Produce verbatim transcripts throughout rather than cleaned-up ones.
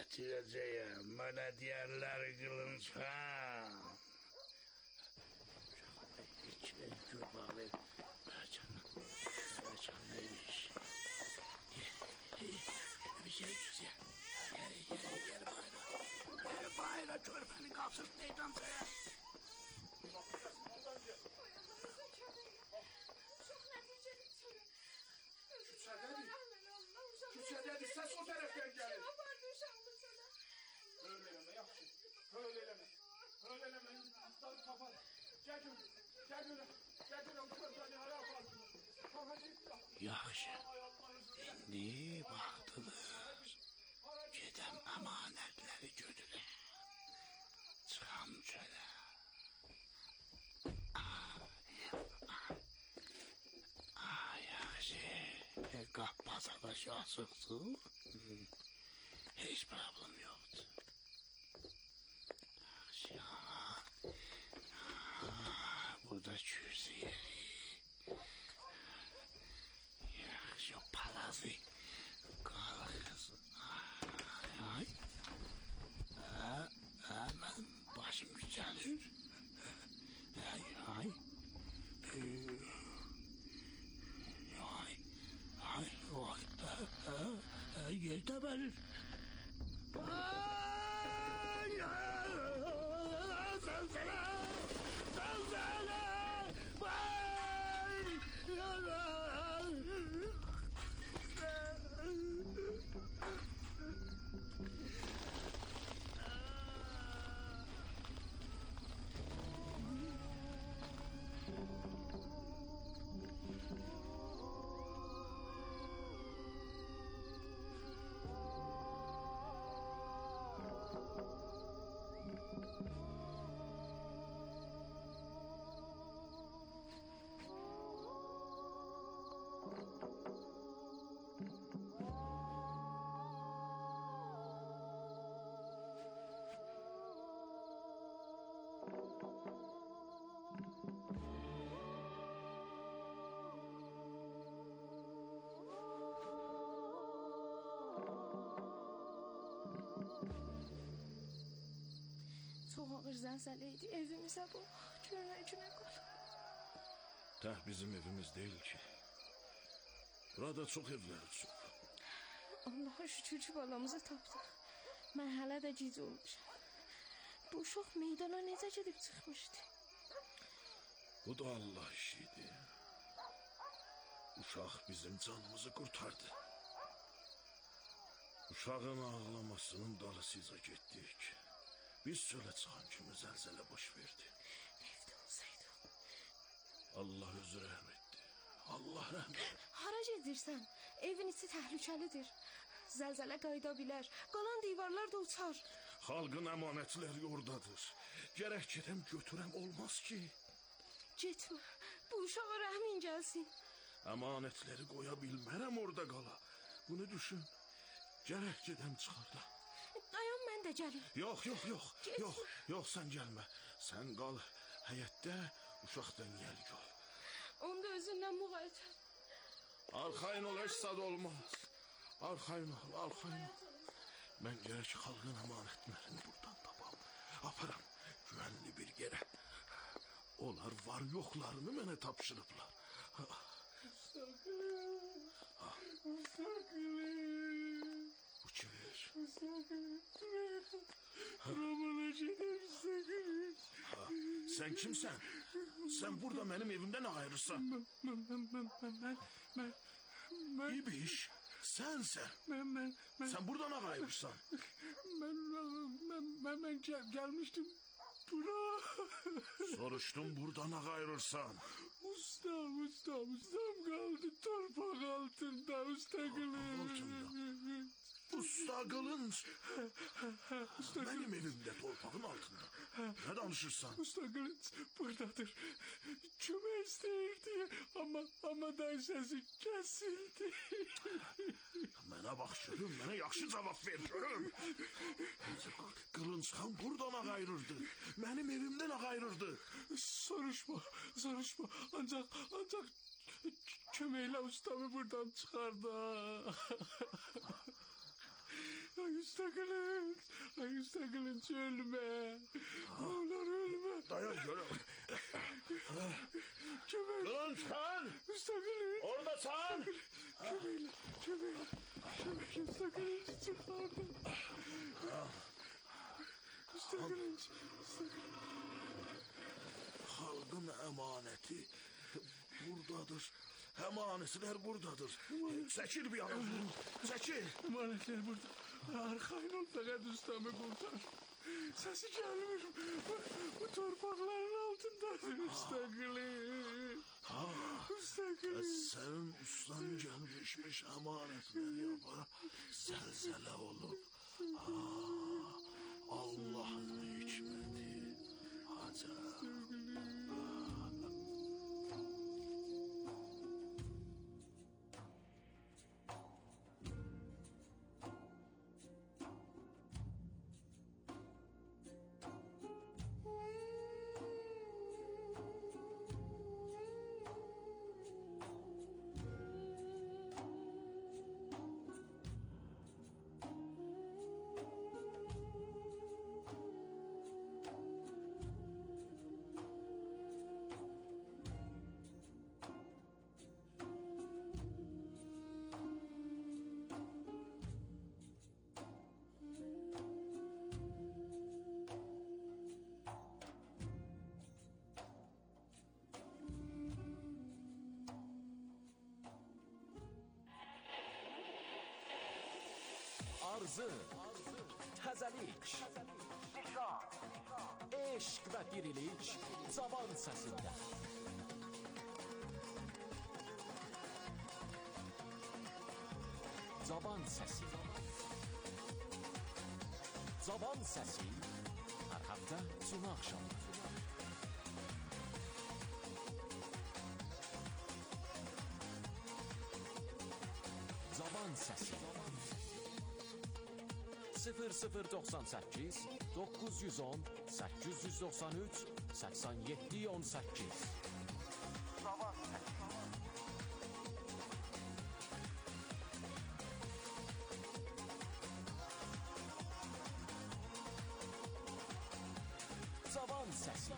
gətirəcəyəm. Mənə deyərlər qılınçxan. İçine gül bağlı. Canım. Canıymış. Güzel güzel. Gel gel gel bayra. Gel bayra körpeni kalsın neyden saya. Küçədə Küçədə səs o tərəfdən gəlir. Öyle eləmə, yaxşı. Öyle eləmə. Öyle eləmə. Aslan tapar. Gəl gör. Gəl gör. Gəl gör. Körpəni hara aparsın. Yaxşı. İndi vaxtıdır. Gedəm əmanətləri götürəm. Çıxam çölə. Ay, yaxşı. Qappa sadaş açıqdır. Heç problem yoxdur. Yaxşı. Burada kürsü yeri. Yaxşı, palazı. Qalxız. Ay. Ay. Mənim başım gücəlir. Ay, ay. Ay. Ay, ay. Yerdə bəlir. Ay, ay. Zəlzələ. Zəlzələ. Ay. Zəlzələydi, evimizə bax, görməyicimə qal. Tək bizim evimiz deyil ki. Burada çox evləri çox. Allaha şükür ki, balamızı tapdıq. Mən hələ də gic olmuşam. Bu uşaq meydana necə gedib çıxmışdı? Bu da Allah işiydi. Uşaq bizim canımızı qurtardı. Uşağın ağlamasının dalısıca getdik. Biz çölə çıxan kimi zəlzələ baş verdi. Evdə olsaydı. Allah özü rəhm etdi. Allah rəhm etdi. Hara gedirsən? Evin içi təhlükəlidir. Zəlzələ qayıda bilər. Qalan divarlar da uçar. Xalqın əmanətləri oradadır. Gərək gedəm götürəm, olmaz ki. Getmə. Bu uşağa rəhmin gəlsin. Əmanətləri qoya bilmərəm orada qala. Bunu düşün. Gərək gedəm çıxarda. Dayan, mən də gəlim. Yox, yox, yox. Yox, yox, sən gəlmə. Sən qal həyətdə, uşaqdan gəl gör. Onda özündən müğayət. Arxayın ol, heç sad olmaz. Arxayın ol, arxayın ol. Mən gərək xalqın əmanətlərini buradan tapam. Aparam güvənli bir yerə. Onlar var yoxlarını mənə tapşırıblar. Ustaqlım, ustaqlım. Bu kimdir? Ustaqlım, Romana gedəm ustaqlım. Sen kimsən? Sen burada mənim evimdən ayırırsan. Mən, mən, mən, mən, mən, mən. İbiş, sensən. Mən, mən, mən. Sen buradan ayırırsan. Mən, mən, mən, mən gəl, gəlmişdim bura. Soruştum buradan ayırırsan. Ustam, ustam, ustam kaldı torpak altında ustagılım. Altında. Usta Kılınç. Benim evimde torpağın altında. Ne danışırsan? Usta Kılınç buradadır. Kömək istəyir diye ama ama da sesi kesildi. Mənə bax görüm, mənə yaxşı cavab ver görüm. Kılınçxan buradan ağayırırdı. Benim evimden ağayırırdı. Soruşma, soruşma. Ancak ancak köməklə ustamı buradan çıxardı. Ay Usta Kılıç. Ay Usta Kılıç ölme. Ne olur ölme. Dayan görüm. Kömek. Kılınç Han! Usta Kılıç. Orada sen! Kömeyle. Kömeyle. Kömek Usta Kılıç. Çık oradan. Usta Kılıç. Usta Kılıç. Halkın emaneti buradadır. Emanetler buradadır. Çekil bir yana. Çekil. Emanetler burada. Arkayın ol fakat ustamı kurtar. Sesi gelmiyor. Bu, bu torpakların altındadır Usta Kılıç. Ha, Usta Kılıç. Senin ustan gelmişmiş emanetler yapar. Zelzele olur. Ha, Allah'ın hikmeti. Acayip. Arzu, təzəlik, eşq və dirilik cavan səsində. Cavan səsi. Cavan səsi hər həftə cümə axşamı. Cavan səsi. sıfır sıfır doxsan səkkiz doqquz yüz on səkkiz yüz doxsan üç səksən yeddi on səkkiz. Cavan səsi. Cavan səsi.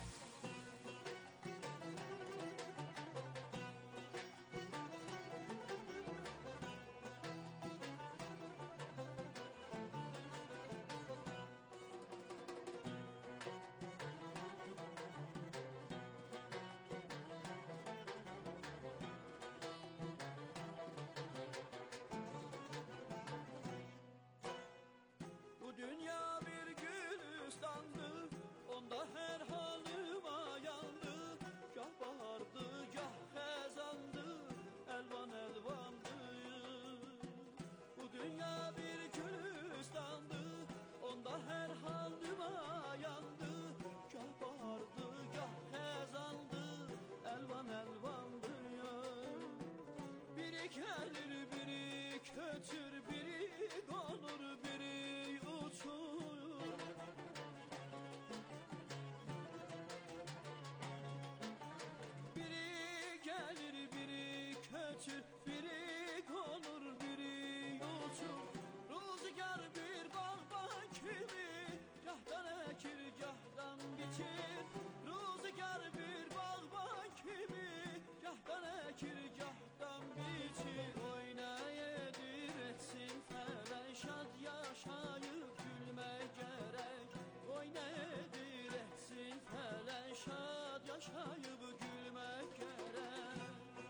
Dünya bir gülistandı, onda her halıma yandı. Gah bahardı, gah hezandı, elvan elvandı. Bu dünya bir gülistandı, onda her halıma yandı. Gah bahardı, gah hezandı, elvan elvandı. Biri gelir, biri kötür, biri konur, biri uçur. Biri gelir, biri kötür, biri konur, biri uçur. Rüzgar bir bağban kimi, gahdan ekir, gahdan biçir. Rüzgar bir bağban kimi, gahdan ekir, gahdan biçir. Oynayedir etsin felen, şad yaşayıp gülmek gerek. Oynayedir etsin felen, şad yaşayıp gülmek gerek.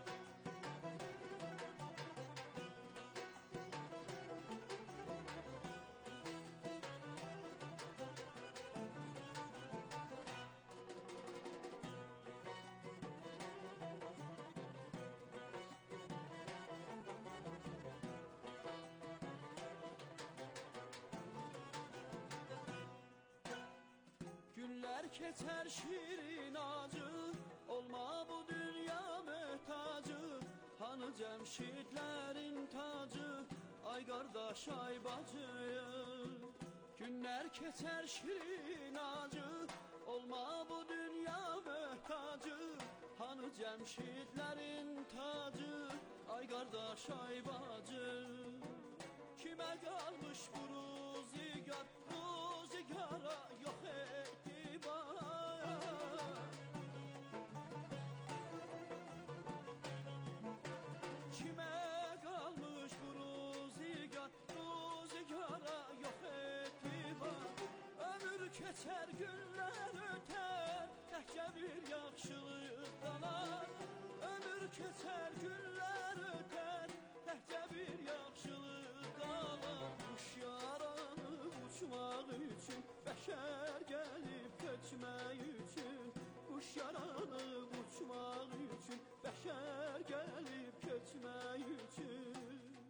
Günler keter şirin acı, olma bu dünya mühtacı. Hanı cemşitlerin tacı, ay kardeş ay bacı. Günler keter şirin acı, olma bu dünya mühtacı. Hanı cemşitlerin tacı, ay kardeş ay bacı. Kime kalmış burun keçər, günlər ötər, təkcə bir yaxşılıq qalar. Ömür keçər, günlər ötər, təkcə bir yaxşılıq qalar. Quş yaranıb uçmaq üçün, bəşər gəlib köçmək üçün. Quş yaranıb uçmaq üçün, bəşər gəlib köçmək üçün.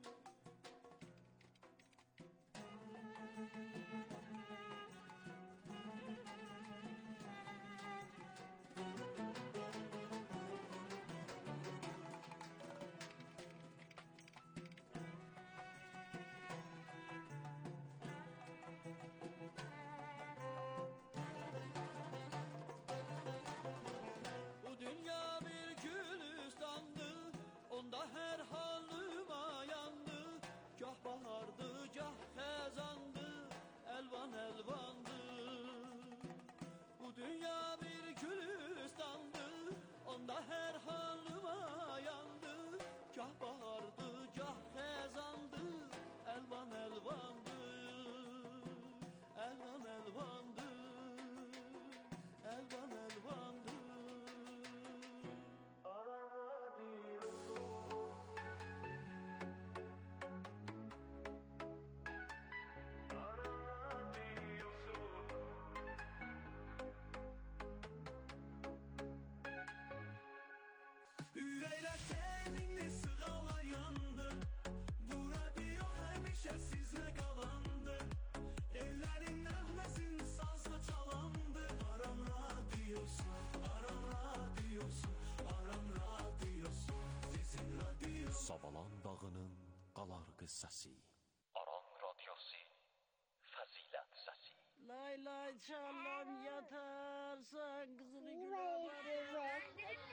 Ürəklər səninlə sığalayandı, bu radio həmişə sizlə qalandı. Ellərin nəğməsin sazla çalandı. Aram radiosu, Aram radiosu, Aram radiosu, sizin radiosu. Savalan dağının qalar qıssası. Aran radiosu, fəzilət səsi. Lay lay çalam yatarsan, kızını güle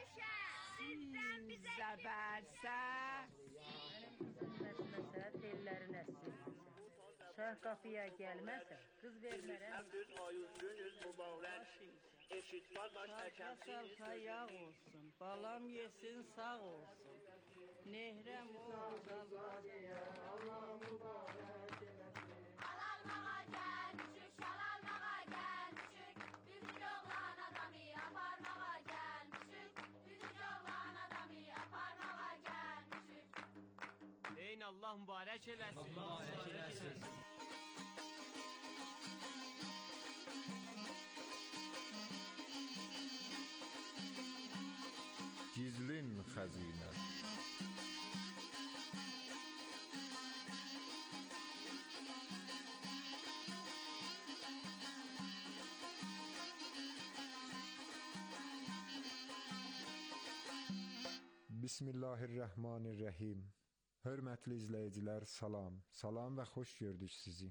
Sizden bize haberse. Benim kızım nesmese, tellerin essin. Şah kapıya gelmezse, kız vermere. Hem düz ayız, günüz mübarek. Eşit kardeş erkemsiniz. Salka yağ olsun, balam yesin sağ olsun. Nehrem olsun. Allah mübarek eylesin. Alalmağa gelmişik, şalalmağa gelmişik. Bizim oğlan adamı aparmağa gelmişik. Bizim oğlan adamı aparmağa gelmişik. Deyin Allah mübarek eylesin. Allah mübarek eylesin. Gizlin xəzinə. Bismillahirrahmanirrahim. Hörmətli izləyicilər, salam. Salam və xoş gördük sizi.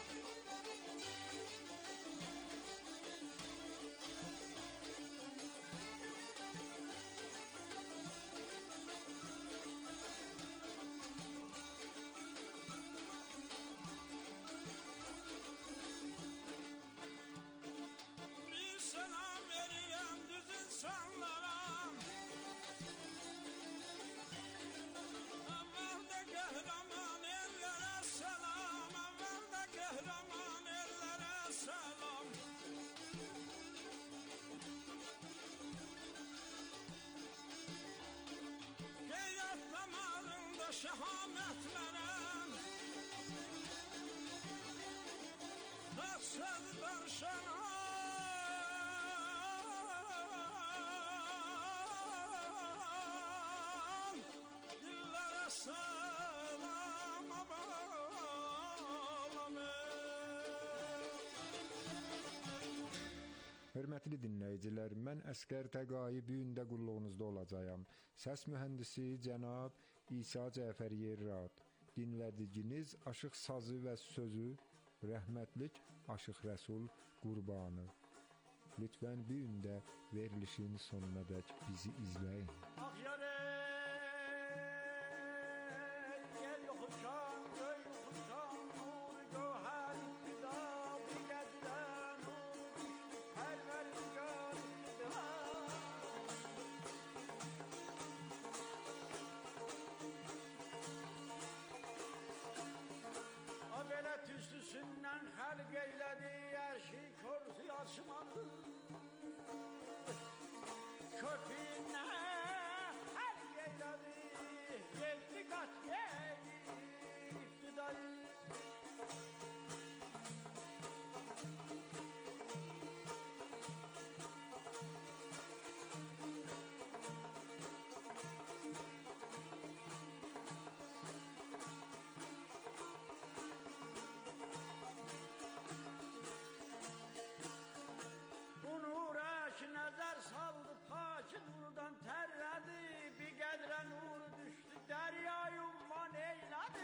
Bir selam vereyim düz insanlara. Evvelde kahraman ellere selam. Evvelde kahraman ellere selam. Heyet damarında şehametlere. Nasıldır şenay. Dillere selam bağlamı. Hörmətli dinləyicilər, mən Əsgər Təqayi bu gün də qulluğunuzda olacağam. Səs mühəndisi cənab İsa Cəfəriyev Rad. Dinlədiciniz Aşıq Sazı və Sözü rəhmətlik Aşıq Rəsul Qurbanı. Lütfən bu gün də verilişin sonuna dək bizi izləyin. Ah yare, gel yokuşan, göy yokuşan, nur göher iktidar, gedilen nur, her verdigan iktidar. Adalet üstüsünden halk eyledi, her şey korkuya açmalı köpüğüne her yeyladı yedi kat yedi iktidayı. Nəzər saldı pakınlıdan tərlədi, bir qədrə nur düşdü, dərya yumman eylədi.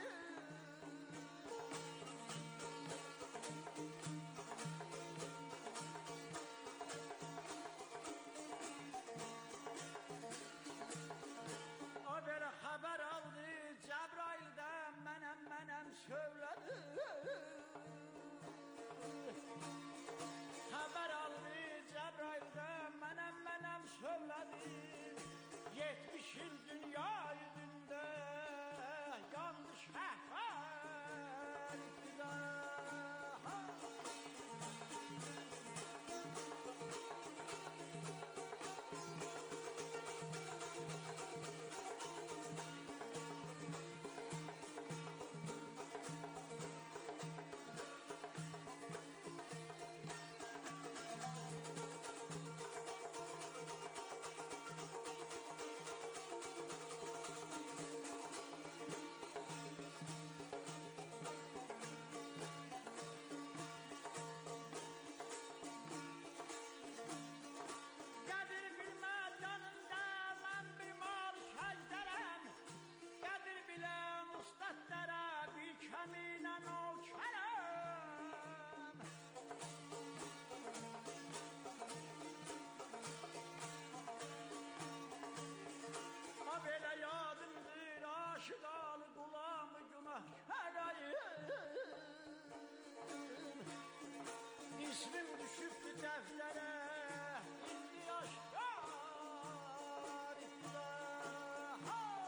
O belə xəbər aldı, Cəbraildən mənəm, mənəm söylədi. Xəbər aldı Cəbraildən mənəm, mənəm söylədi. Yetmiş il dünya yüzündə yandı şəhvər iktidar. Belə yadımdır aşıqalı qulamı günahkarayım. İsmim düşübdü dəftərə, indi aşkar iktidar.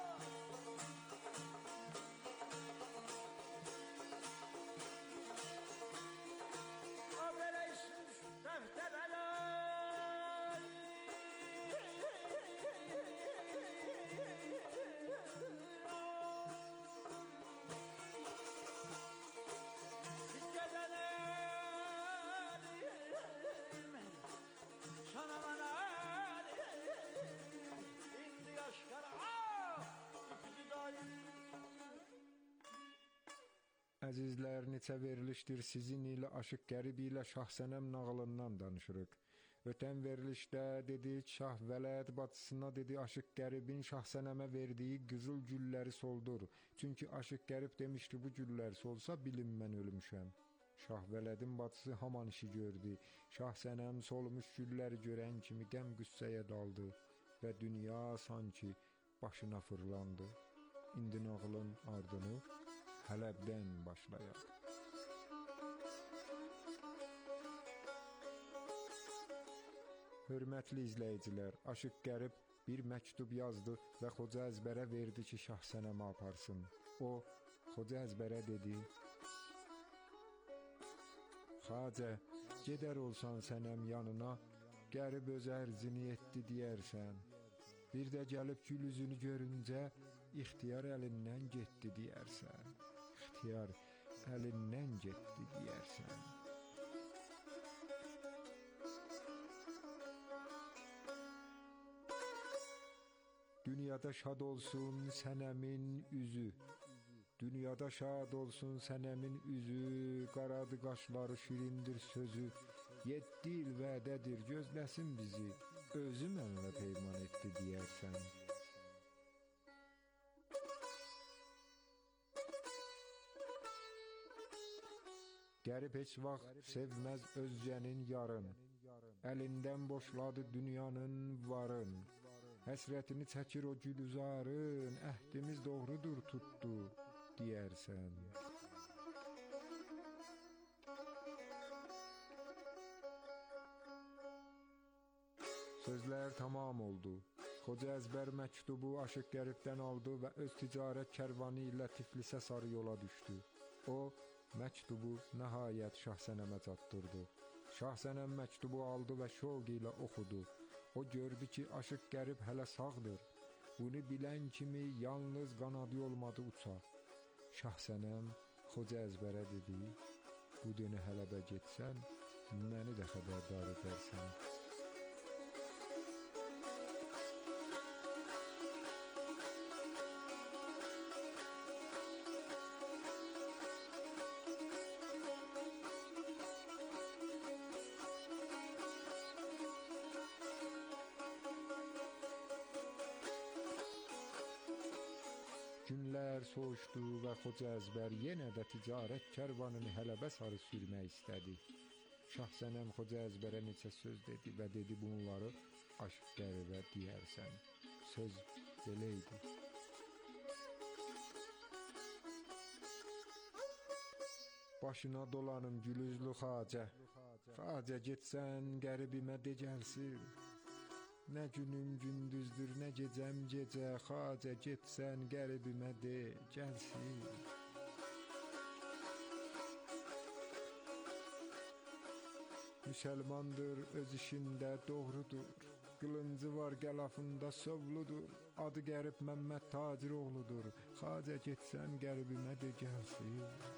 O belə ismim düşüb dəftərə, Əzizlər, neçə verilişdir sizin ilə Aşıq Qərib ilə Şahsənəm nağılından danışırıq. Ötən verilişdə dedik, Şah Vələd bacısına dedi, Aşıq Qəribin Şahsənəmə verdiyi qızıl gülləri soldur. Çünki Aşıq Qərib demişdi, bu güllər solsa bilin mən ölmüşəm. Şah Vələdin bacısı haman işi gördü. Şahsənəm solmuş gülləri görən kimi qəm qüssəyə daldı və dünya sanki başına fırlandı. İndi nağılın ardını Hələbdən başlayaq. Hörmətli izləyicilər, Aşıq Qərib bir məktub yazdı və Xoca Əzbərə verdi ki, Şahsənəmə aparsın. O, Xoca Əzbərə dedi, Xacə, gedər olsan sənəm yanına, Qərib öz ərzini etdi deyərsən. Bir də gəlib gül üzünü görüncə, ixtiyar əlindən getdi deyərsən. İxtiyar əlindən getdi deyərsən. Dünyada şad olsun sənəmin üzü. Dünyada şad olsun sənəmin üzü. Qaradı qaşları şirindir sözü. Yeddi il vədədir gözləsin bizi. Özü mənlə peyman etdi deyərsən. Qərib heç vaxt sevməz özgənin yarın. Əlindən boşladı dünyanın varın. Həsrətini çəkir o gülüzarın, əhdimiz doğrudur tutdu deyərsən. Sözlər tamam oldu. Xoca Əzbər məktubu Aşıq Qəribdən aldı və öz ticarət kərvanı ilə Tiflisə sarı yola düşdü. O, məktubu nəhayət Şahsənəmə çatdırdı. Şah Sənəm məktubu aldı və şövq ilə oxudu. O gördü ki, Aşıq Qərib hələ sağdır. Bunu bilən kimi yalnız qanadı olmadı uçaq. Şah Sənəm Xoca Əzbərə dedi, bu dönə Hələbə getsən, məni də xəbərdar edərsən. Günlər soğuşdu və Xoca Əzbər yenə də ticarət kərvanını Hələbə sarı sürmək istədi. Şah Sənəm Xoca Əzbərə neçə söz dedi və dedi bunları Aşıq Qəribə deyərsən. Söz belə idi. Başına dolanım gülüzlü xacə, xacə getsən qəribimə de gəlsin. Nə günüm gündüzdür, nə gecəm gecə, xacə getsən qəribimə de gəlsin. Müsəlmandır, öz işində doğrudur. Qılıncı var qəlafında sovludur. Adı Qərib Məmməd Taciroğludur. Xacə getsən qəribimə de gəlsin.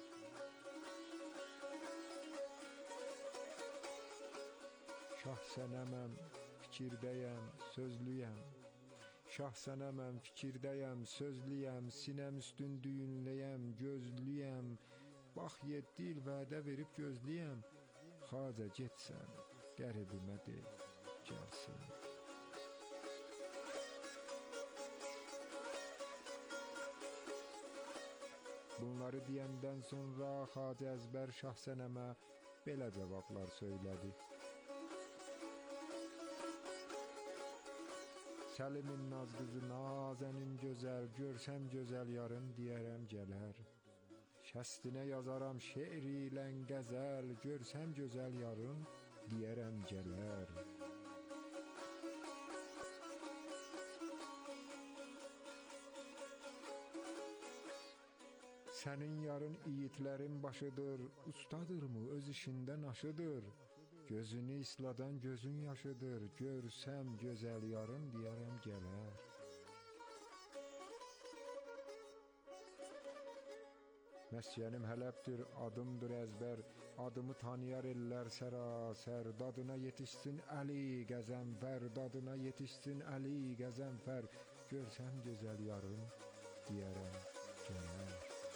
Şah Sənəməm, fikirdəyəm, sözlüyəm. Şah Sənəməm, fikirdəyəm, sözlüyəm. Sinəm üstün düyünləyəm, gözlüyəm. Bax yeddi il vədə verib gözlüyəm. Xacə getsən, qəribimə de, gəlsin. Bunları deyəndən sonra Xacə Əzbər Şah Sənəmə belə cavablar söylədi. Səlimin naz qızı Nazənin gözəl, görsəm gözəl yarın deyərəm gələr. Şəstinə yazaram şeir ilə qəzəl, görsəm gözəl yarın deyərəm gələr. Sənin yarın yiğitlərin başıdır, ustadırmı öz işində naşıdır. Gözünü isladan gözün yaşıdır, görsəm gözəl yarın deyərəm gələr. Məskənim Hələbdir, adımdır əzbər, adımı tanıyar ellər sərasər. Dadına yetişsin Əli Qəzənfər, dadına yetişsin Əli Qəzənfər. Görsəm gözəl yarın deyərəm gələr.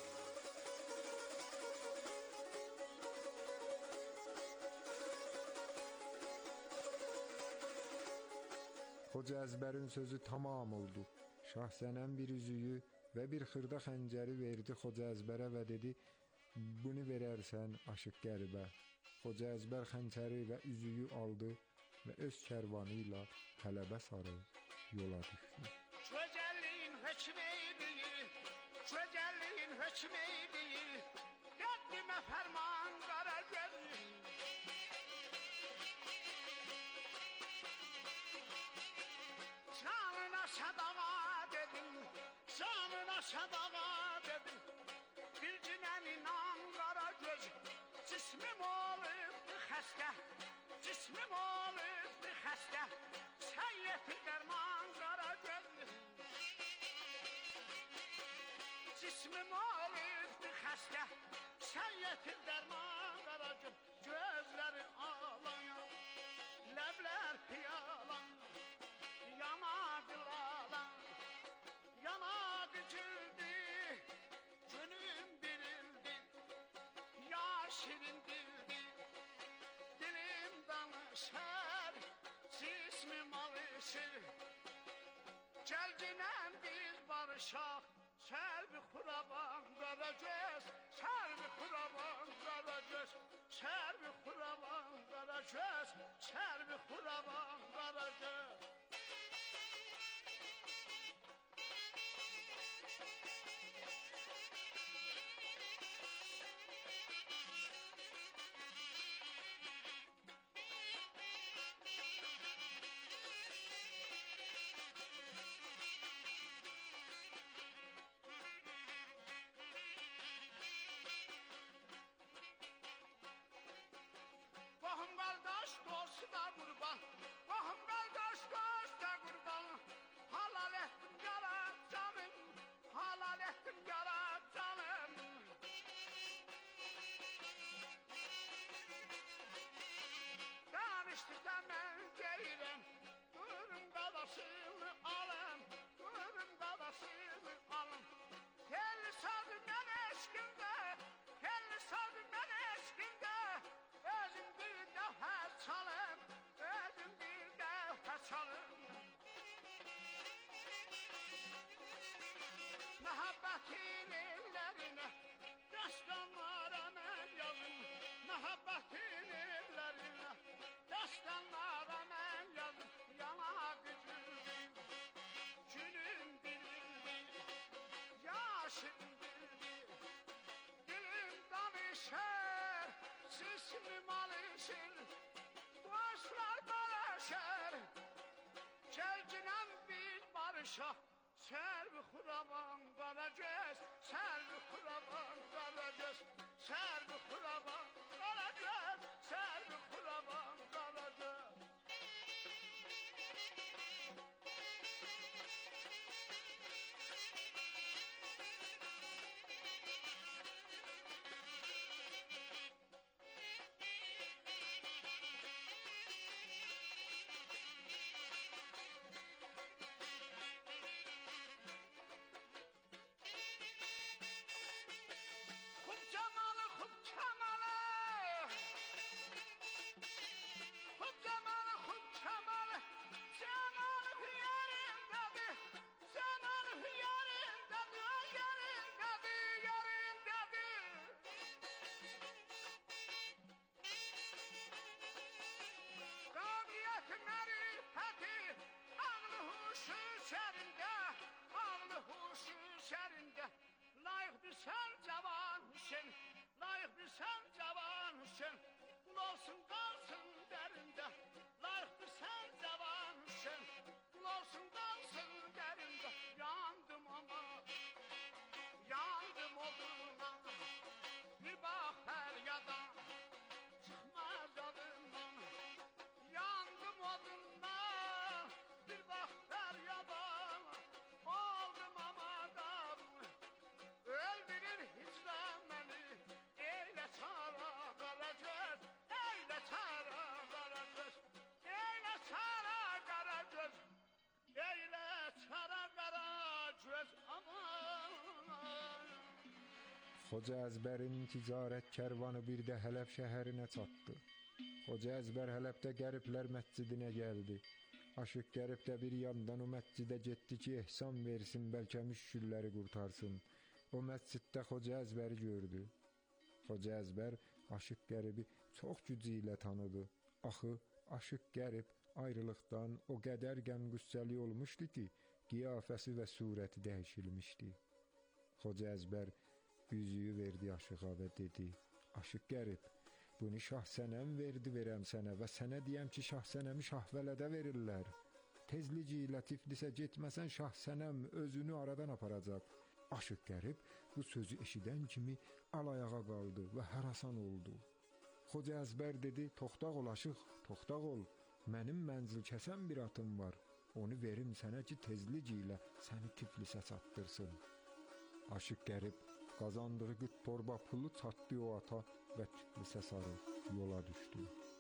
Xoca Əzbərin sözü tamam oldu. Şah Sənəm bir üzüyü və bir xırda xəncəri verdi Xoca Əzbərə və dedi, bunu verərsən Aşıq Qəribə. Xoca Əzbər xəncəri və üzüyü aldı və öz kərvanı ilə Hələbə sarı yola düşdü. Çözelliğin hökmeydiyi, çözelliğin hökmeydiyi, Rabbime ferman kara gözlü. Canına sadağa dedim, canına sadağa dedim. Bir cinenin Ankara göz, cismim olubdu xəstə, cismim olubdu xəstə. Sen yetir derman kara gözlü. Cismim olubdu xəstə, sen yetir derman kara göz. Gözleri ağlayan, ləblər piyalan, yanaqlar, yanaq cüldü, günüm dirildi, yaşirin dildi, dilim danışır, cismim alışır. Gəlginəm biz barışaq, sərbi xuraban qara göz, sərbi xuraban qara göz, sərbi xuraban qara göz, sərbi xuraban qara göz. Qohum qaldı Muhabbetin ellerine destanlara ben yazdım. Yana gücüm gülüm bildi, yaşım bildi. Dilim danışır, sismim alışır. Dostlar barışır. Gelcinem bir barışa. Servi kuraban karagöz, servi kuraban karagöz, servi kuraban karagöz, servi kuraban karagöz. Hub cemalı, hub cemalı. Hub cemalı, hub cemalı. Cemalı hüyarindedir. Cemalı hüyarindedir. Yerindedir, yerindedir. Kabiliyetin marifeti, ağlı huşu şerinde, ağlı huşu şerinde. Layık bir sen cavan Hüseyin, layık bir sen cavan Hüseyin. Kul olsun kalsın derinde, layık bir sen cavan Hüseyin. Kul olsun kalsın derinde. Yandım ama, yandım oduna. Bir bak feryada, çıkmaz adından. Yandım oduna, bir bak feryada. Oldum ama da öldürür hicran beni. Eyle çara karagöz, eyle çara karagöz, eyle çara karagöz, eyle çara karagöz, aman. Xoca Əzbərin ticarət kərvanı bir də Hələb şəhərinə çatdı. Xoca Əzbər Hələbdə Qəriblər məscidinə gəldi. Aşıq Qərib də bir yandan o məscidə getdi ki, ehsan versin, bəlkə müşkülləri qurtarsın. O məsciddə Xoca Əzbəri gördü. Xoca Əzbər Aşıq Qəribi çox gücü ilə tanıdı. Axı Aşıq Qərib ayrılıqdan o qədər qəm-qüssəli olmuşdu ki, qiyafəsi və surəti dəyişilmişdi. Xoca Əzbər üzüyü verdi Aşığa və dedi: Aşıq Qərib, bunu Şah Sənəm verdi verəm sənə və sənə deyəm ki, Şah Sənəmi Şahvələdə verirlər. Tezlici ilə Tiflisə getməsən Şah Sənəm özünü aradan aparacaq. Aşıq Qərib bu sözü eşidən kimi al-ayağa qaldı və harasan oldu. Xoca Əzbər dedi: Toxtaq ol Aşıq, toxtaq ol. Mənim mənzil kəsən bir atım var. Onu verim sənə ki, tezlici ilə səni Tiflisə çatdırsın. Aşıq Qərib qazandığı qıt torba pulu çatdı o ata və Tiflisə sarı yola düşdü.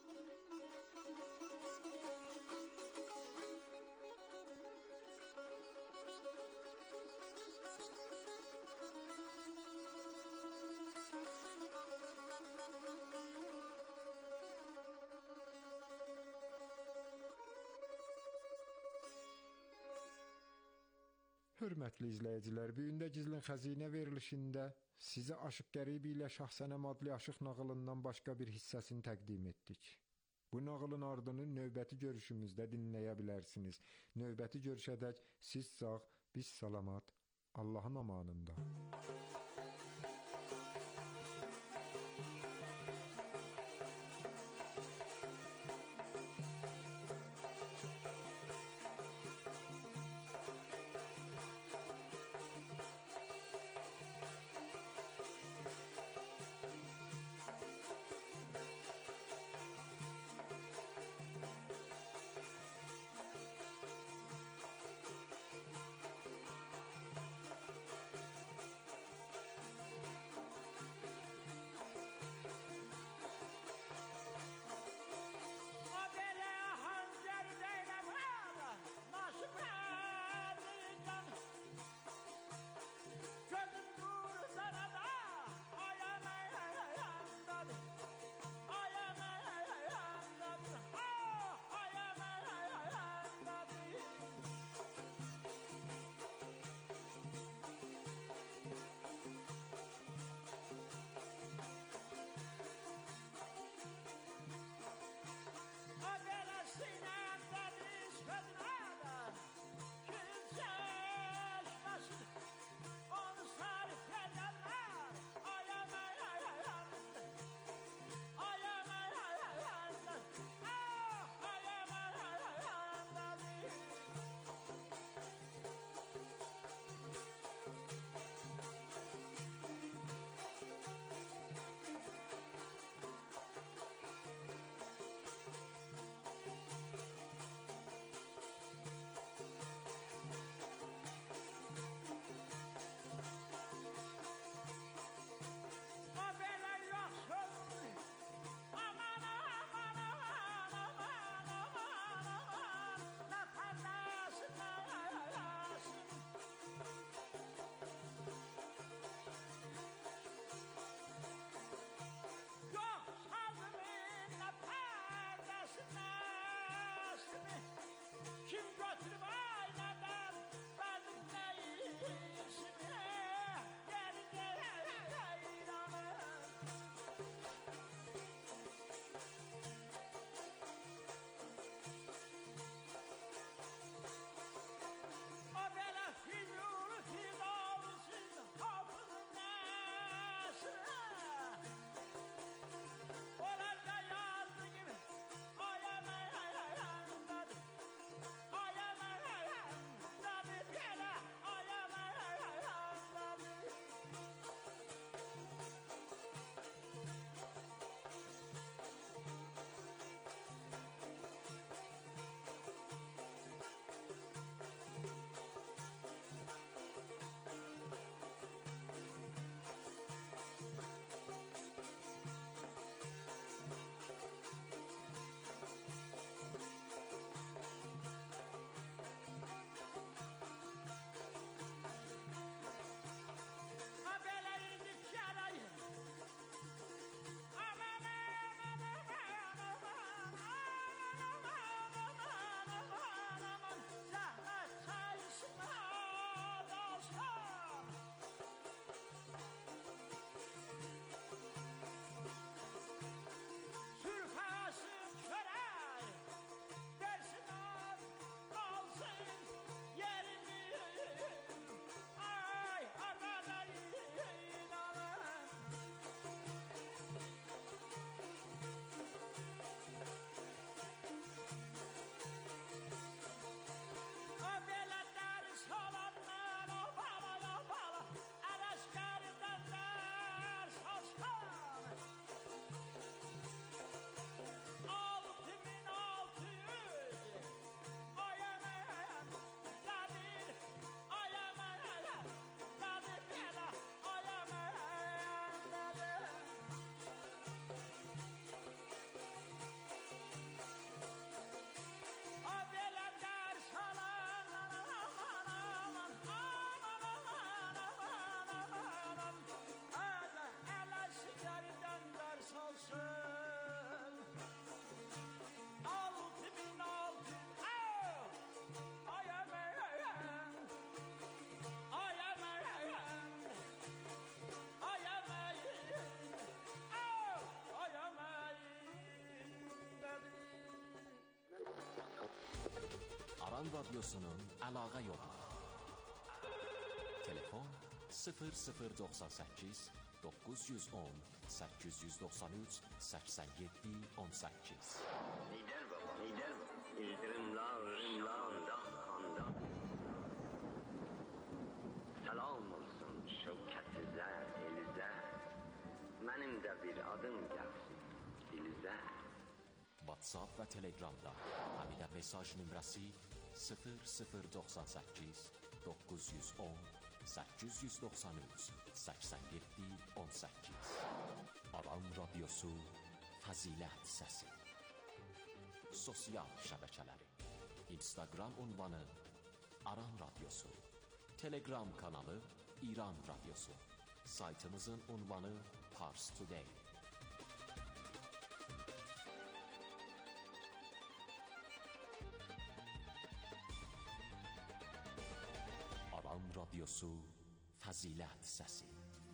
Hörmətli izləyicilər, bu gün də Gizlin Xəzinə verilişində sizə Aşıq Qəribi ilə Şah Sənəm adlı aşıq nağılından başqa bir hissəsini təqdim etdik. Bu nağılın ardını növbəti görüşümüzdə dinləyə bilərsiniz. Növbəti görüşədək siz sağ, biz salamat, Allahın amanında. Radyosu'nun əlaqə yolları. Telefon sıfır sıfır doxsan səkkiz doqquz yüz on səkkiz yüz doxsan üç səksən yeddi on səkkiz. Lider baba, lider baba. İldirimla, ürümla, anda, anda. Salam olsun şevkətizə, elizə. Mənim də bir adım gəlsin dilizə. WhatsApp və Telegramda həmidə mesaj nömrəsi sıfır sıfır doxsan səkkiz doqquz yüz on səkkiz yüz doxsan üç səksən yeddi on səkkiz. Aran Radyosu Fəzilət Səsi. Sosial şəbəkələri. Instagram ünvanı Aran Radyosu. Telegram kanalı İran Radyosu. Saytımızın ünvanı Pars Today. Aran Radyosu Fəzilət Səsi.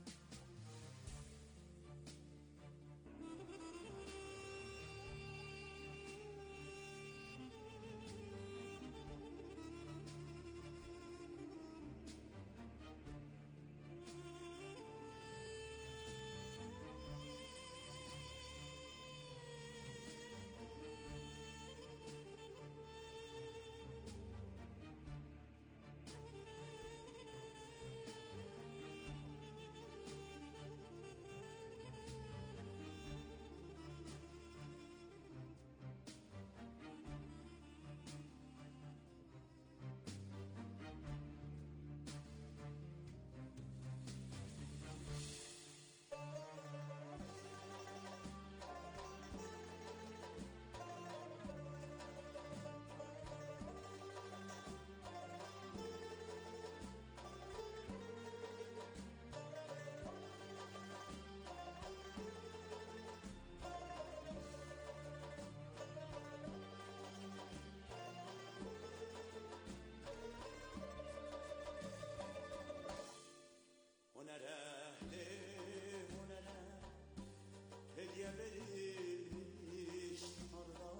Huner ehli, hunere hediye verilmiş tarla.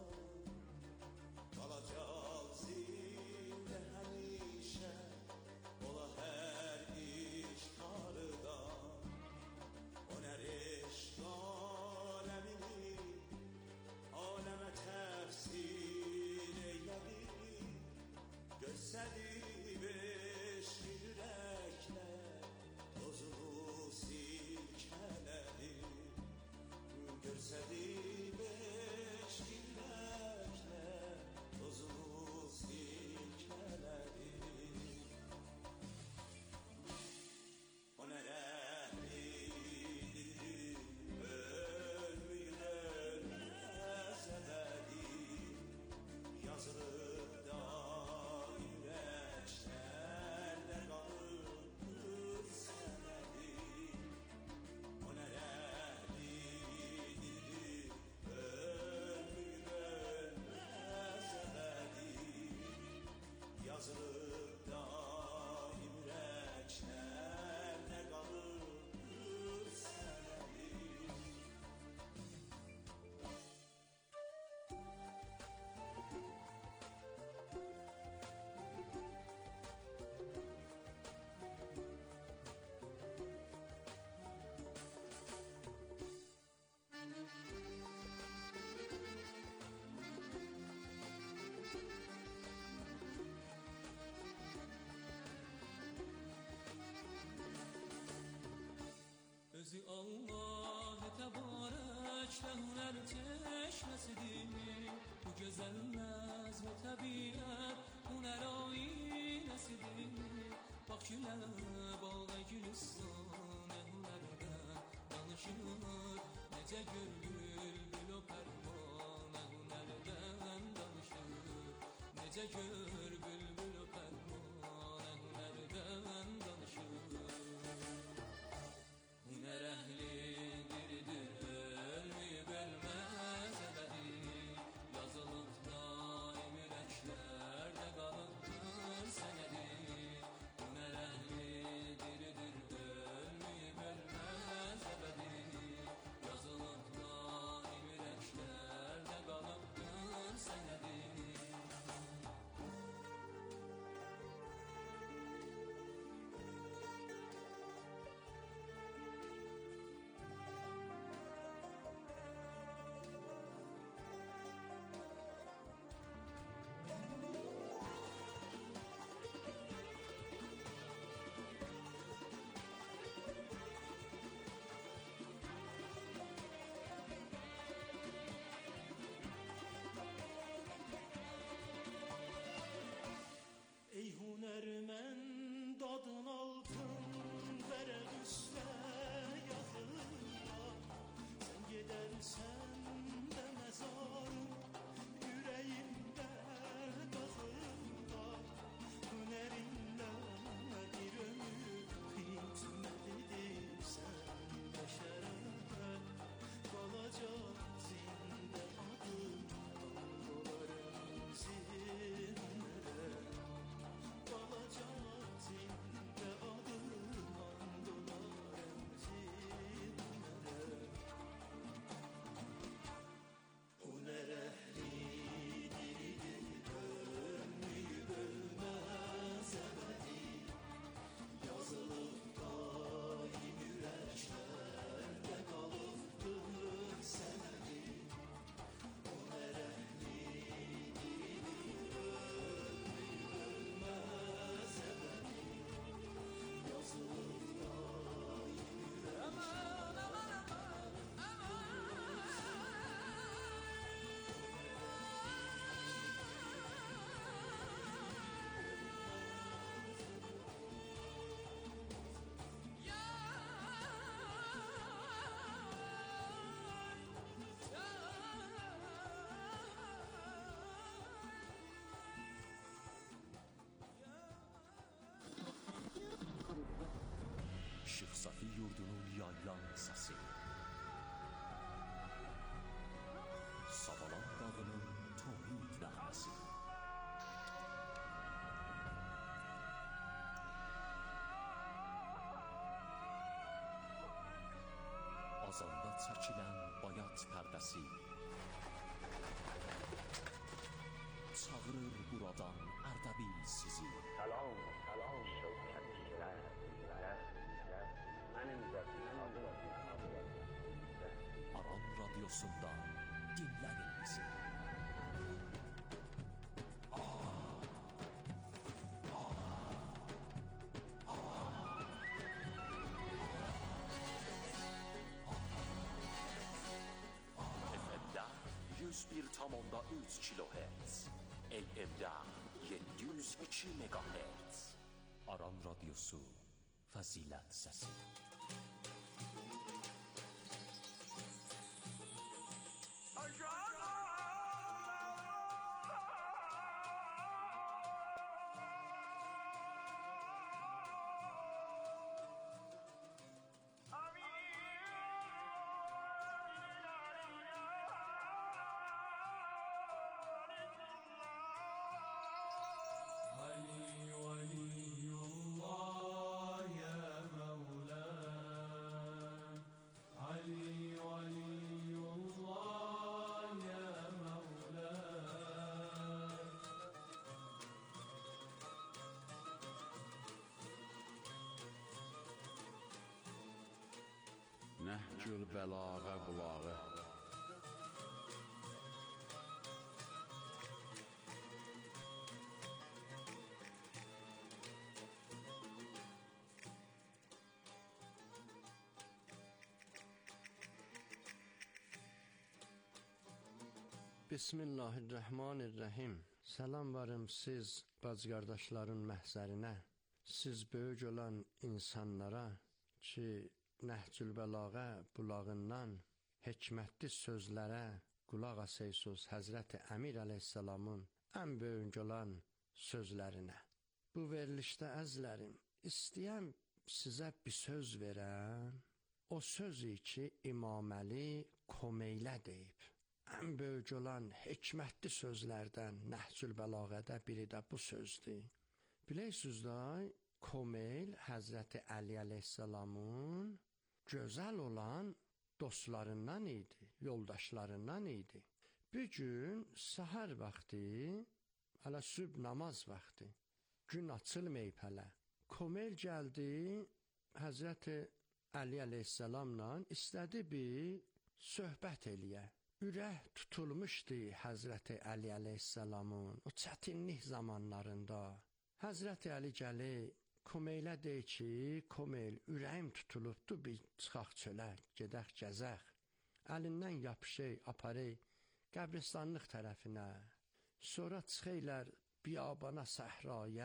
Kalacak zinde hemişe ola her iş tarıda. Huner iş alemini aleme tefsir eyledi. Gösterdi beş yürekler tozunu silkeledi. Görsedi beş yürekler tozunu silkeledi. Huner ehlidir ölmüyor ölmez ebedi. Yazılıp da yüreklerde kalır senedi. Huner ehlidir ölmüyor ölmez ebedi. Yazılıp da yüreklerde kalır senedi. Özü Allah tebarəklə hünər çeşməsidir. Bu gözəl nəzm təbiət hünər aynəsidir. Bax gülə bağa gülistan hünərdən danışır. Necə gül bülbül o pərvanə hünərdən danışır. Necə gül bülbül o pərvanə hünərdən danışır. Huner ehlidir ölmüyüb ölmez ebedi. Yazılıp daim yüreklerde kalıptır senedi. Huner ehlidir ölmüyüb ölmez ebedi. Yazılıp daim yüreklerde kalıptır senedi. çəkilən bayat pərdəsi çağırır buradan Ərdəbil sizi. Salam, salam şövkətliklər, mənim zəfirlərim. Aran Radyosu'nda dinləyin bizi. yüz bir tam onda üç kilohertz, L M'də yedi yüz iki megahertz. Aran Radyosu, fəzilət səsi. Nəhcül bəlağə bulağı. Bismillahirrahmanirrahim. Salam varım siz bacı qardaşların məhzərinə, siz böyük olan insanlara ki, Nəhcül Bəlağə bulağından hikmətli sözlərə qulaq asayısınız Həzrəti Əmir əleyhissalamın ən böyük olan sözlərinə. Bu verilişdə əzlərim, istəyəm sizə bir söz verəm. O sözü ki, İmam Əli Komeylə deyib. Ən böyük olan hikmətli sözlərdən Nəhcül Bəlağədə biri də bu sözdür. Bilirsiniz da, Komeyl Həzrəti Əli əleyhissalamın gözəl olan dostlarından idi, yoldaşlarından idi. Bir gün səhər vaxtı, hələ sübh namaz vaxtı, gün açılmayıb hələ. Komeyl gəldi Həzrəti Əli əleyhissalamla, istədi bir söhbət eləyə. Ürək tutulmuşdu Həzrəti Əli əleyhissalamın o çətinlik zamanlarında. Həzrəti Əli gəlir, Komeylə deyir ki, Komeyl, ürəyim tutulubdu, bir çıxaq çölə, gedək gəzək. Əlindən yapışıq, aparıq qəbristanlıq tərəfinə. Sonra çıxırlar biyabana, səhraya.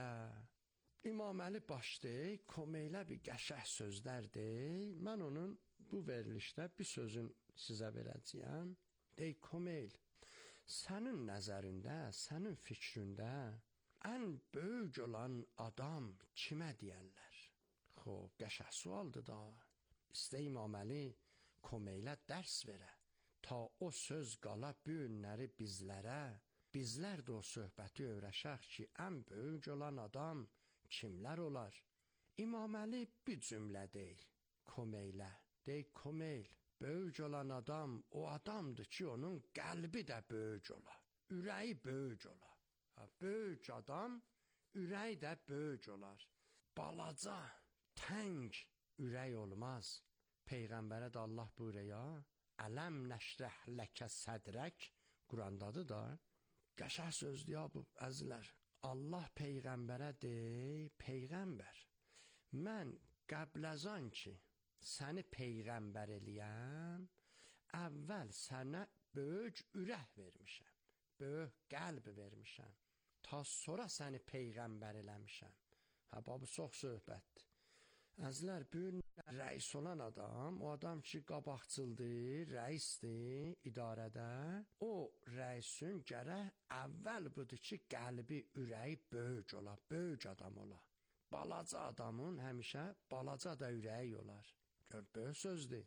İmam Əli başlayır, Komeylə bir qəşəh sözlər deyir. Mən onun bu verilişdə bir sözün sizə verəcəyəm. Deyir, Komeyl, sənin nəzərində, sənin fikrində ən böyük olan adam kimə deyərlər? Xoş, qəşəh sualdır da. İstə İmam Əli Komeylə dərs verə. Ta o söz qala bu günləri bizlərə. Bizlər də o söhbəti öyrəşək ki, ən böyük olan adam kimlər olar? İmam Əli bir cümlə deyir Komeylə. Deyir, Komeyl, böyük olan adam o adamdır ki, onun qəlbi də böyük ola, ürəyi böyük ola. Böyük adam, ürəyi də böyük olar. Balaca, təng ürək olmaz. Peyğəmbərə də Allah buyuruyor, Ələm nəşrəh ləkə sədrək, Qurandadır da. Qəşəh sözdür ya bu, əzlər. Allah Peyğəmbərə deyir, Peyğəmbər, mən qəbləzan ki, səni Peyğəmbər eləyəm, əvvəl sənə böyük ürək vermişəm, böyük qəlb vermişəm. Ta sonra səni Peyğəmbər eləmişəm. Ha, bu çox söhbətdir. Əzlər, bu gün rəis olan adam, o adam ki, qabaqçıldır, rəisdir idarədə, o rəisin gərək əvvəl budur ki, qəlbi, ürəyi böyük ola, böyük adam ola. Balaca adamın həmişə balaca da ürəyi olar. Gör, böyük sözdür.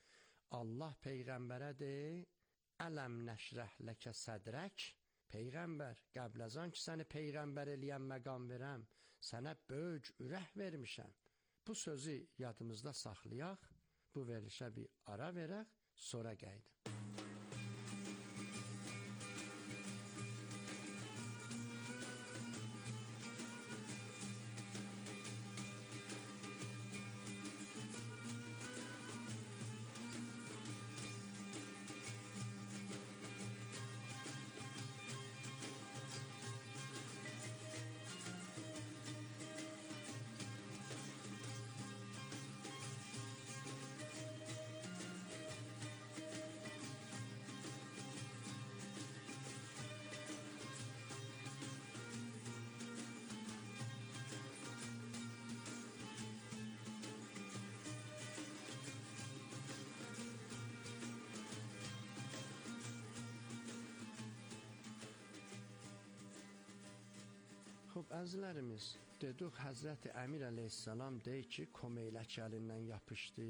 Allah Peyğəmbərə deyir, Ələm nəşrəh ləkə sədrək, Peyğəmbər, qəbləzan ki, səni Peyğəmbər eləyən məqam verəm, sənə böyük ürək vermişəm. Bu sözü yadımızda saxlayaq, bu verilişə bir ara verək, sonra gəldim. Xub, əzizlərimiz, dedik Həzrəti Əmir əleyhissalam deyir ki, Komeyləki əlindən yapışdı,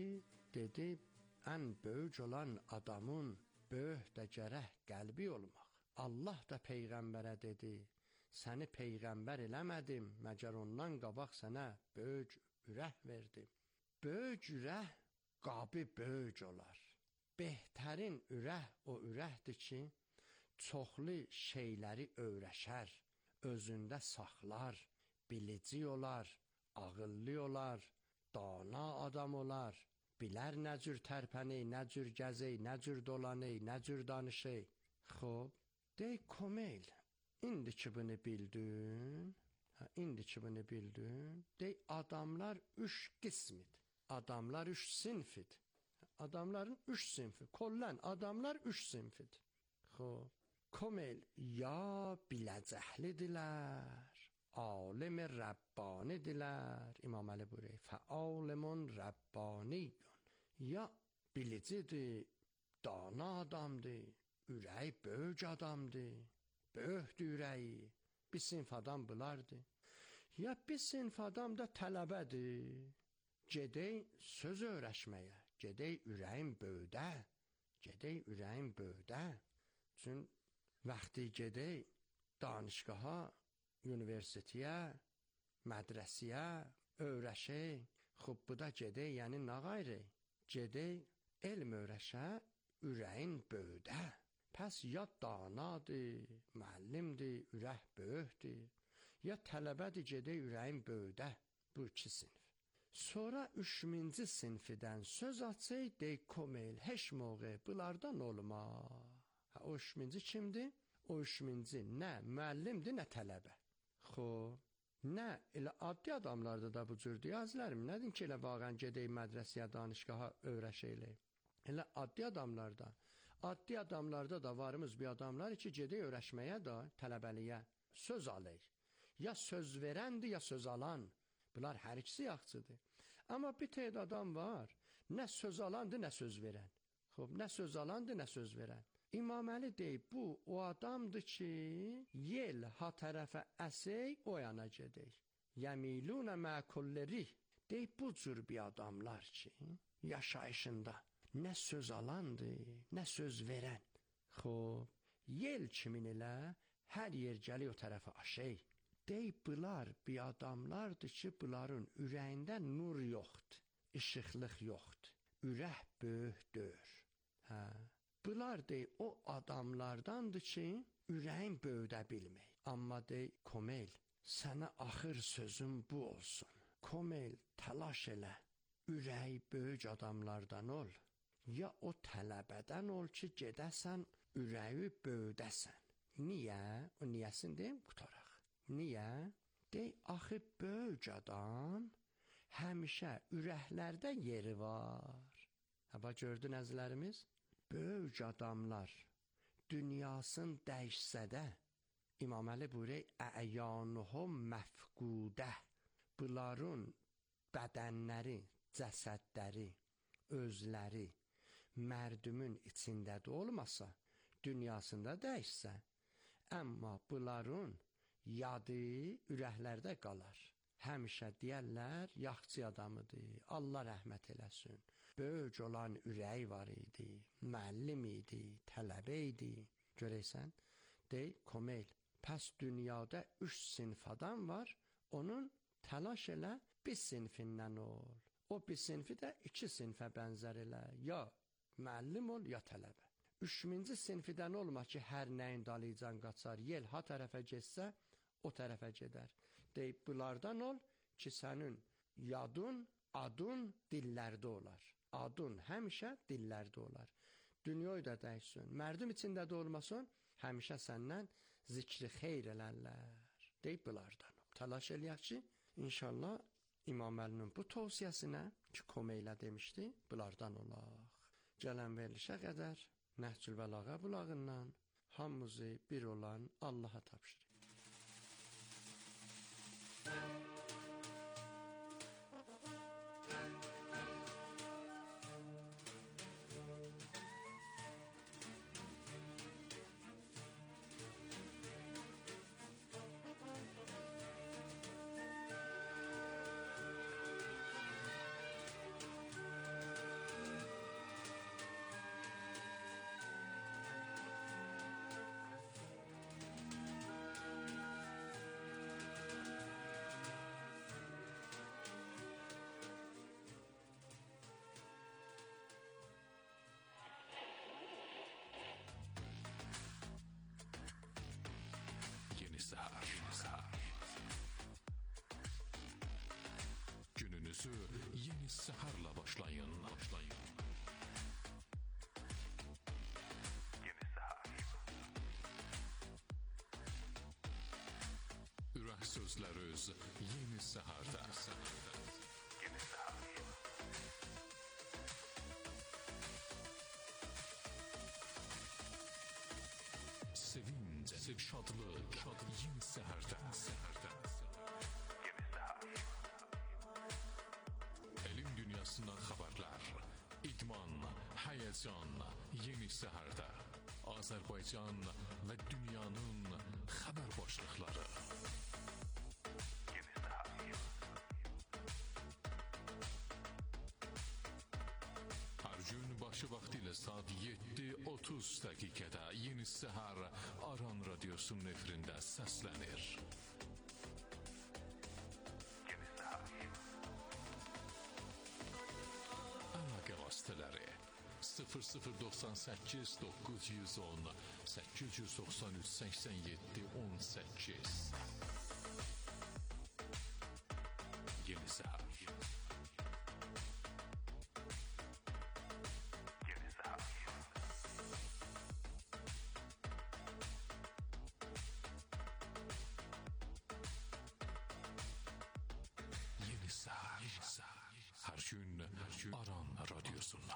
dedi, ən böyük olan adamın böyük də gərək qəlbi olmaq. Allah da Peyğəmbərə dedi, səni Peyğəmbər eləmədim, məgər ondan qabaq sənə böyük ürək verdim. Böyük ürək qabı böyük olar. Behtərin ürək o ürəkdir ki, çoxlu şeyləri öyrəşər. Özündə saxlar, bilici olar, ağıllı olar, dana adam olar, bilər nə cür tərpənək, nə cür gəzək, nə cür dolanək, nə cür danışək. Xob, dey Komeyl, indi ki bunu bildin, hə, indi ki bunu bildin, dey adamlar üç qismid, adamlar üç sinfid, adamların üç sinfi, kollən adamlar üç sinfid. Xob, Komeyl ya biləcəklidirlər, alim Rəbbanidirlər, İmam Əli buyuruyor, fəalimun Rəbbaniyun, ya bilicidir, dana adamdır, ürəyi böyük adamdır, böyükdür ürəyi, bir sinf adam bulardır, ya bir sinf adam da tələbədir, gedək söz öyrəşməyə, gedək ürəyin böyüdə, gedək ürəyin böyüdə, çünki vaxtı gedək danışqaha, universiteye, mədrəsiyə, öyrəşək, xub bu da gedək, yəni nə qayri? Gedək, elm öyrəşə, ürəyin böyüdə. Pəs ya danadır, müəllimdir, ürək böyükdür, ya tələbədir, gedək ürəyin böyüdə. Bu iki sinif. Sonra üçüncü sinfidən söz açıq, deyik Komeyl, heç moğə, bunlardan olmaz. Ha, o üçüncü kimdir? O üçüncü nə müəllimdir, nə tələbə. Xob, nə elə addi adamlarda da bu cürdür, yazılarım, nədir ki, elə vağən gedək mədrəsiyə, danışqaha öyrəşəylək. Elə addi adamlarda, addi adamlarda da varımız bir adamlar ki, gedək öyrəşməyə da tələbəliyə söz alır. Ya söz verəndir, ya söz alan. Bunlar hər ikisi yaxçıdır. Amma bir teyid adam var, nə söz alandır, nə söz verən. Xob, nə söz alandır, nə söz verən. İmam Əli deyib, bu o adamdır ki, yel ha tərəfə əsək, o yana gedək. Yəmilunə məkulləri. Deyib, bu cür bir adamlar ki, yaşayışında nə söz alandır, nə söz verən. Xob, yel kimin elə, hər yer gəli o tərəfə aşək. Deyib, bunlar bir adamlardır ki, bunların ürəyində nur yoxdur, işıqlıq yoxdur, ürək böyükdür. Hə. Bunlar dey, o adamlardandır ki, ürəyin böyüdə bilmək. Amma dey, Komeyl, sənə axır sözüm bu olsun. Komeyl, təlaş elə, ürəyi böyük adamlardan ol. Ya o tələbədən ol ki, gedəsən, ürəyi böyüdəsən. Niyə? O niyəsini deyim, qutaraq. Niyə? Dey, axı böyük adam, həmişə ürəklərdə yeri var. Həba gördün əzlərimiz? Böyük adamlar dünyasını dəyişsə də, İmam Əli buyuruyor, əyanuhum məfqudə. Bunların bədənləri, cəsədləri, özləri mərdümün içində də olmasa, dünyasında dəyişsə, amma bunların yadı ürəklərdə qalar. Həmişə deyərlər, yaxçı adamıdır, Allah rəhmət eləsin. Böyük olan ürəyi var idi, müəllim idi, tələbə idi. Görəysən, dey, Komeyl, pəs dünyada üç sinf adam var, onun təlaş elə bir sinfindən ol. O bir sinfi də iki sinfə bənzər elə. Ya müəllim ol, ya tələbə. Üçüncü sinfidən olma ki, hər nəyin dalıcan qaçar, yel ha tərəfə getsə, o tərəfə gedər. Deyib, bunlardan ol ki, sənin yadın, adın dillərdə olar. Adın həmişə dillərdə olar. Dünyayı da dəyişsin, mərdim içində də olmasın, həmişə səndən zikri xeyr elərlər. Deyib, bunlardan ol. Təlaş eləyək ki, inşallah İmam Əlinin bu tövsiyəsinə ki, komeylə demişdi, bunlardan olaq. Gələn verilişə qədər Nəhcül Bəlağa bulağından hamımızı bir olan Allaha tapşırıq. Gününüzü yeni seherle başlayın. başlayın. Yeni seher. Ürək sözləriniz yeni seherdə. Yeni seher. Sevinç, şadlıq, yeni seherdə. Dünyasından xəbərlər, idman, həyəcan, yeni səhərdə. Azərbaycan və dünyanın xəbər başlıqları. Yeni səhər. Hər gün başı vaxtı ilə saat yeddi otuz dəqiqədə Yeni Səhər Aran Radiosu'nun efirində səslənir. sıfır sıfır doksan səkkiz doqquz yüz on səkkiz yüz doxsan üç səksən yeddi on səkkiz. Yeni Səhər. Yeni Səhər. Yeni Səhər. Hər gün Aran Radiosu'nda.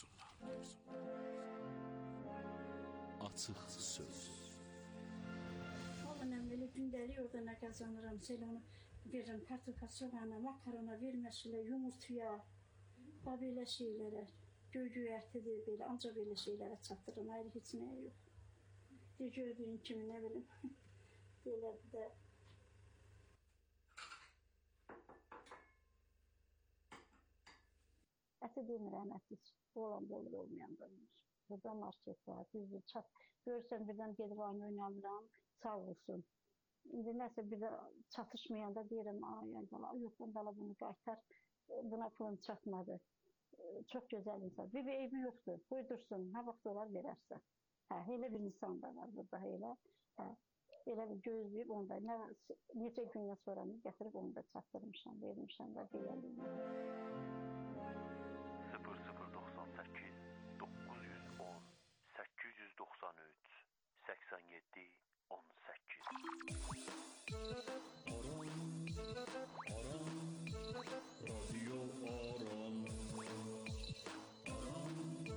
Açıq söz. Valla mən belə gündəlik orada nə qazanıram, elə onu verirəm, kartoka soğana, makarona, verməşilə, yumurtaya, belə şeylərə, göy-göy ərtidir, belə, ancaq belə şeylərə çatdırım, ayrı heç nəyə yox. Bir gördüyün kimi, nə bilim, belə bir də. Əti demirəm, əti olan olur, olmayan da olur. Burada market var, düzdür, çat. Görürsən, birdən gedib aynı oynamıram, sağ olsun. İndi nəsə bir də çatışmayanda deyirəm, yox, bundala bunu qaytar, buna pulum çatmadı. Çox gözəl insan. Bir bir eybi yoxdur, qoydursun, nə vaxt olar verərsə. Hə, elə bir insan da var burada, elə. Hə, elə bir gözləyib onda, nə, necə gündən sonra gətirib onu da çatdırmışam, vermişəm və deyəliyim. sıfır sıfır doksan səkkiz doqquz yüz on səkkiz yüz doxsan üç səksən yeddi on səkkiz. Aran, Aran, Radio Aran. Aran,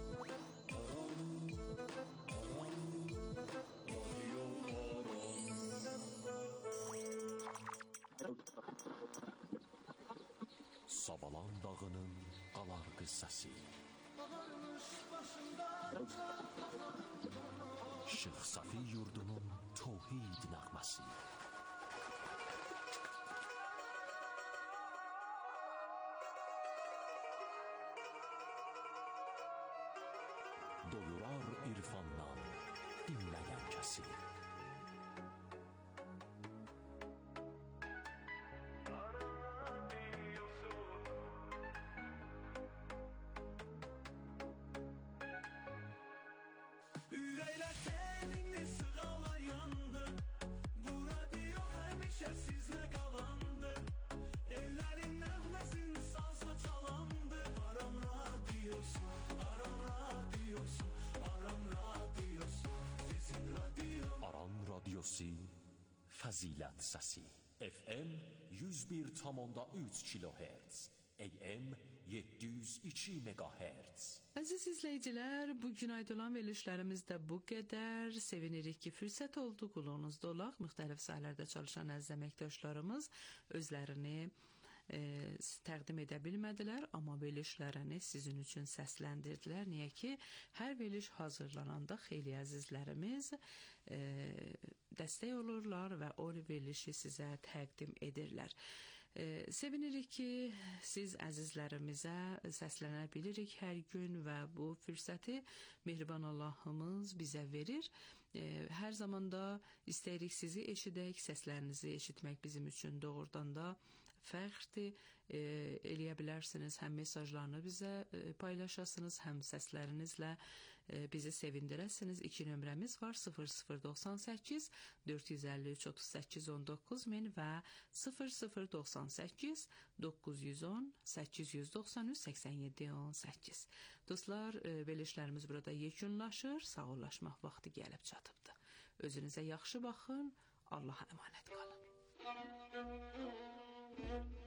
Aran, Aran, Radio Aran. Savalan dağının qalardı səsi. Şeyx Safi yurdunun tövhid nəğməsi. Doyurar irfandan dinləyən kəsi. seninle sıralar yandı. Bu radyo həmişə sizlə qalandı. Ellərin nəğməsin sazla çalandı. Aram radyosu, Aram radyosu, Aram radyosu, bizim radyo. Aran radyosu Fəzilət səsi. F M yüz bir tam onda üç kilohertz, A M yeddi yüz iki megahertz. Əziz izləyicilər, bu gün aid olan verilişlərimiz də bu qədər. Sevinirik ki, fürsət oldu, qulağınızda olaq. Müxtəlif sahələrdə çalışan əziz əməkdaşlarımız özlərini e, təqdim edə bilmədilər, amma verilişlərini sizin üçün səsləndirdilər. Niyə ki, hər veriliş hazırlananda xeyli əzizlərimiz e, dəstək olurlar və o verilişi sizə təqdim edirlər. Ee, sevinirik ki, siz əzizlərimizə səslənə bilirik hər gün və bu fürsəti mehriban Allahımız bizə verir. Ee, hər zaman da istəyirik sizi eşidək, səslərinizi eşitmək bizim üçün doğrudan da fəxrdir. E, eləyə bilərsiniz, həm mesajlarını bizə e, paylaşasınız, həm səslərinizlə e, bizi sevindirəsiniz. İki nömrəmiz var: sıfır sıfır doxsan səkkiz dörd yüz əlli üç otuz səkkiz on doqquz min və sıfır sıfır doxsan səkkiz doqquz yüz on səkkiz yüz doxsan üç səksən yeddi on səkkiz. Dostlar, e, verilişlərimiz burada yekunlaşır. Sağollaşmaq vaxtı gəlib çatıbdı. Özünüzə yaxşı baxın. Allaha əmanət qalın.